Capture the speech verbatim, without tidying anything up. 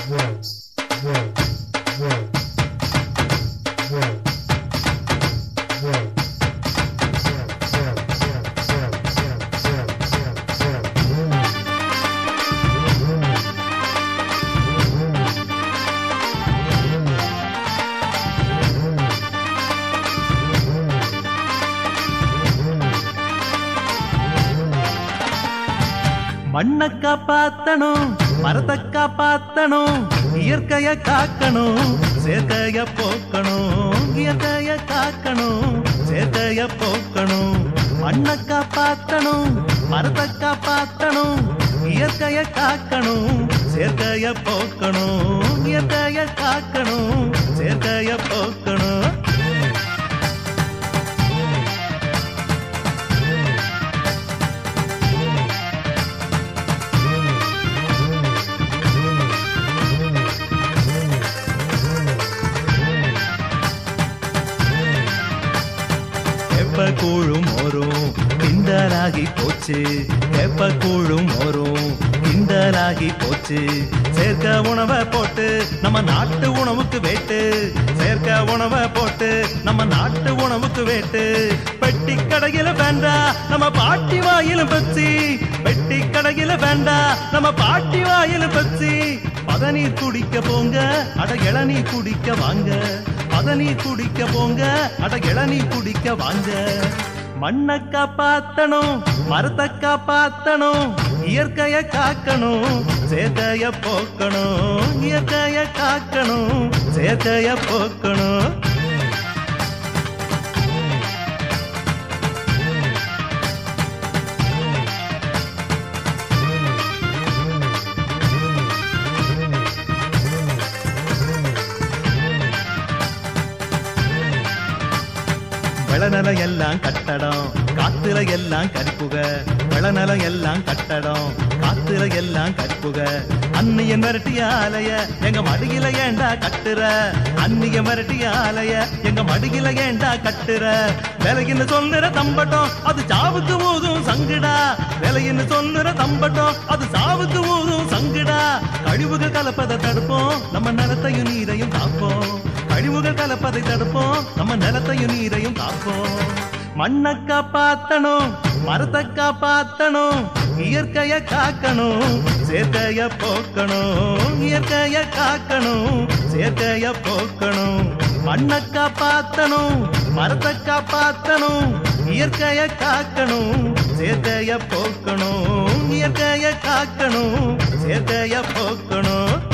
மண்ணை காப்பாத்தணும், மரத்தை காப்பாத்தணும், இயற்கைய காக்கணும், சேர்க்கைய போக்கணும், இயற்கைய காக்கணும், சேர்க்கைய போக்கணும். மண்ணை காப்பாத்தணும், மரத்தை காப்பாத்தணும், இயற்கைய காக்கணும், சேர்க்கைய போக்கணும், இயற்கைய காக்கணும், சேர்க்கைய போக்கணும். எப்ப கூழும் வரும் கிண்டலாகி போச்சு, எப்ப கூழும் வரும் கிண்டலாகி போச்சு. சேர்க்க உணவை போட்டு நம்ம நாட்டு உணவுக்கு வேட்டு, சேர்க்க உணவை போட்டு நம்ம நாட்டு உணவுக்கு வேட்டு. பெட்டி கடையில வேண்டா நம்ம பாட்டி வாயிலும் பச்சி, பெட்டி கடையில வேண்டா நம்ம பாட்டி வாயிலும் பச்சி. பதநீர் குடிக்க போங்க, அட இளநீர் குடிக்க வாங்க, பதநீர் குடிக்க போங்க, அட இளநீர் குடிக்க வாங்க. மண்ணை காப்பாத்தணும், மரத்தை காப்பாத்தணும், இயற்கைய காக்கணும், சேர்க்கைய போக்கணும், இயற்கைய காக்கணும், சேர்க்கைய போக்கணும். வெளநலம் எல்லாம் கட்டடம், காத்துல எல்லாம் கரிப்புக, வெளநலம் எல்லாம் கட்டடம், காத்துல எல்லாம் கரிப்புக. அன்னியன் மிரட்டிய ஆலைய எங்க மடியில ஏண்டா கட்டுற, அன்னிய மிரட்டிய ஆலைய எங்க மடியில ஏண்டா கட்டுற. விலையின்னு சொல்லுற தம்பட்டம் அது சாவுக்கு ஊதும் சங்குடா, விலையின்னு சொல்லுற தம்பட்டம் அது சாவுக்கு ஊதும் சங்குடா. கழிவுகள் கலப்பதை தடுப்போம், நம்ம நிலத்தையும் நீரையும் காப்போம், கழிவுகள் கலப்பதை தடுப்போம், நம்ம நிலத்தையும் நீரையும் காப்போம். மண்ணை காப்பாத்தணும், மரத்தை காப்பாத்தணும், இயற்கைய காக்கணும், சேர்க்கைய போக்கணும், இயற்கைய காக்கணும், சேர்க்கைய போக்கணும். மண்ணை காப்பாத்தணும், மரத்தை காப்பாத்தணும், இயற்கைய காக்கணும், சேர்க்கைய போக்கணும், இயற்கைய காக்கணும், சேர்க்கைய போக்கணும்.